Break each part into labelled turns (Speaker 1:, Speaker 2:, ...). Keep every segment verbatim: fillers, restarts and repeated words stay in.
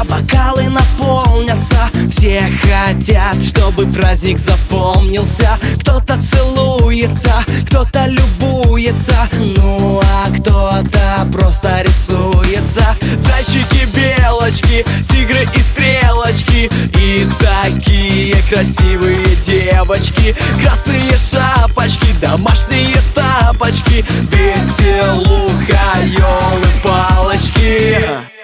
Speaker 1: бокалы наполнятся. Все хотят, чтобы праздник запомнился. Кто-то целуется, кто-то любуется, ну а кто-то просто рисуется. Зайчики, белочки, тигры и стрелочки, и такие красивые девочки. Красные шапочки, домашние тапочки, веселуха, ёлы-палочки.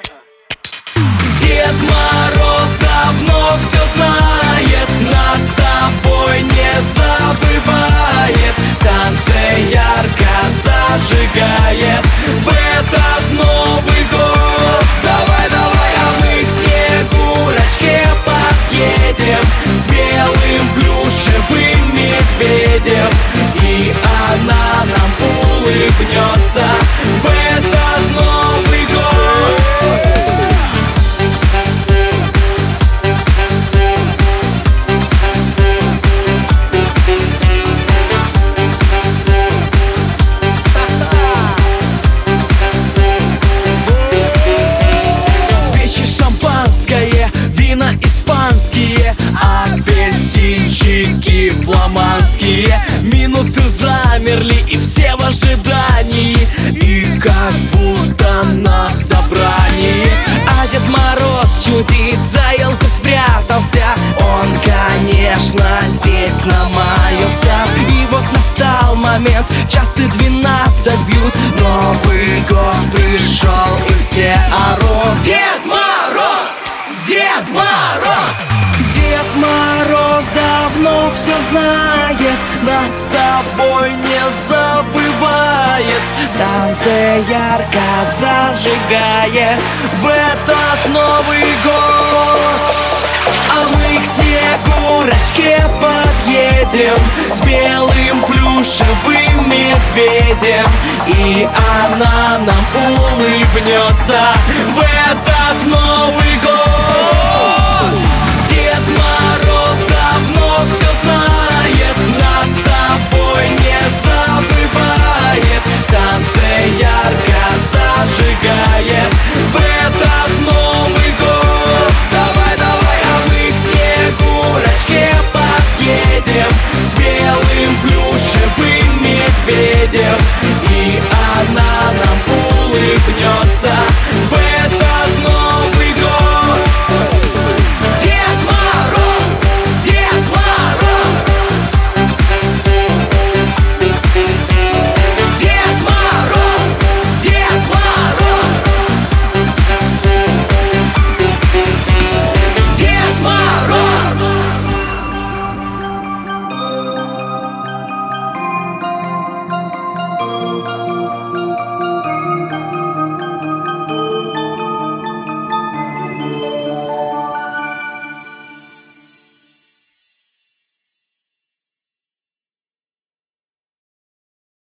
Speaker 1: Дед Мороз давно все знает, нас с тобой не забывает, танцы ярко зажигает в этот Новый год. Давай, давай, а мы к Снегурочке подъедем с белым плюшевым медведем, и она нам улыбнется в этот Новый год. Вина испанские, апельсинчики фламандские. Минуты замерли и все в ожидании, и как будто на собрании. А Дед Мороз чудит, за елку спрятался. Он, конечно, здесь намаялся. И вот настал момент, часы двенадцать бьют. Новый год пришел и все орут: Дед Мороз! Дед Мороз! Дед Мороз давно все знает, нас с тобой не забывает, танцы ярко зажигает в этот Новый год. А мы к Снегурочке подъедем с белым плюшевым медведем, и она нам улыбнется в этот Новый год.